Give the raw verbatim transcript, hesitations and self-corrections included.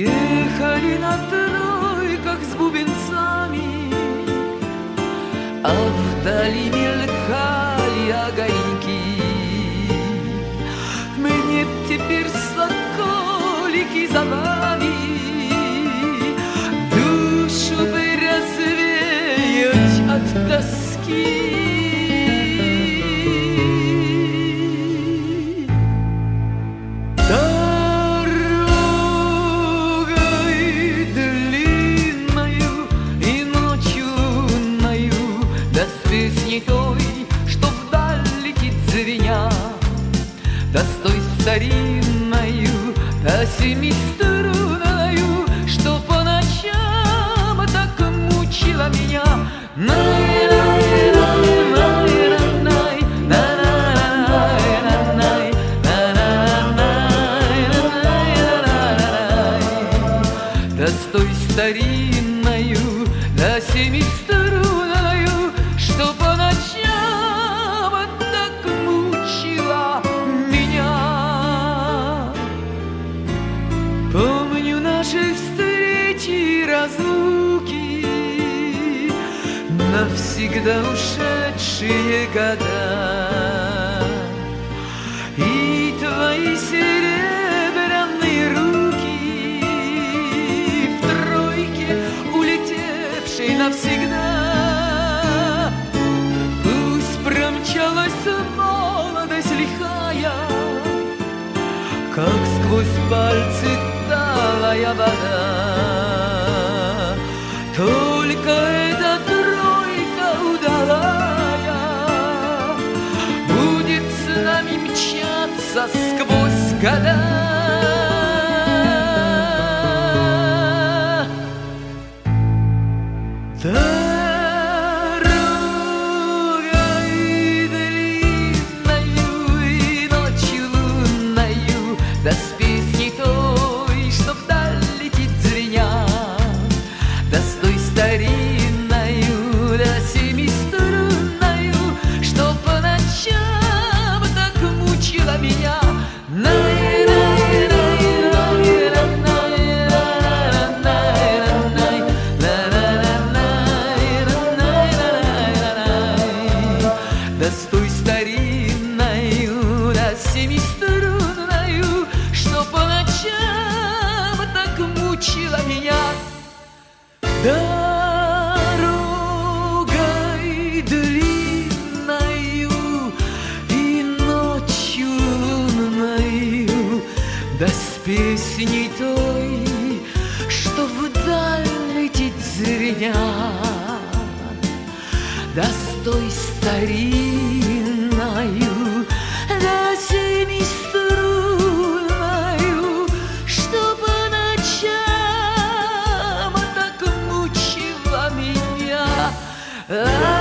Ехали на тройках с бубенцами, а вдали мелькали огоньки. Мне б теперь соколики за вами душу бы развеять от тоски. Песни той, что вдаль летит звеня, да с той старинною, да семиструнною, что по ночам так мучила меня. Да с той старинною, да семиструнною, что по ночам так мучила меня. Помню наши встречи и разлуки, навсегда ушедшие года, и твои серебряные руки в тройке, улетевшей навсегда. Промчалась молодость лихая, как сквозь пальцы талая вода. Только эта тройка удалая будет с нами мчаться сквозь года. Да с песней той, что вдаль летит звеня, да с той старинною, да семиструнною, что по ночам так мучила меня. Да с той старинною, да семиструнною, что по ночам так мучила меня. Дорогой длинною и ночью лунною, да с песней той, что вдаль летит звеня, да с той старинною, да семиструнною, что по ночам так мучила меня.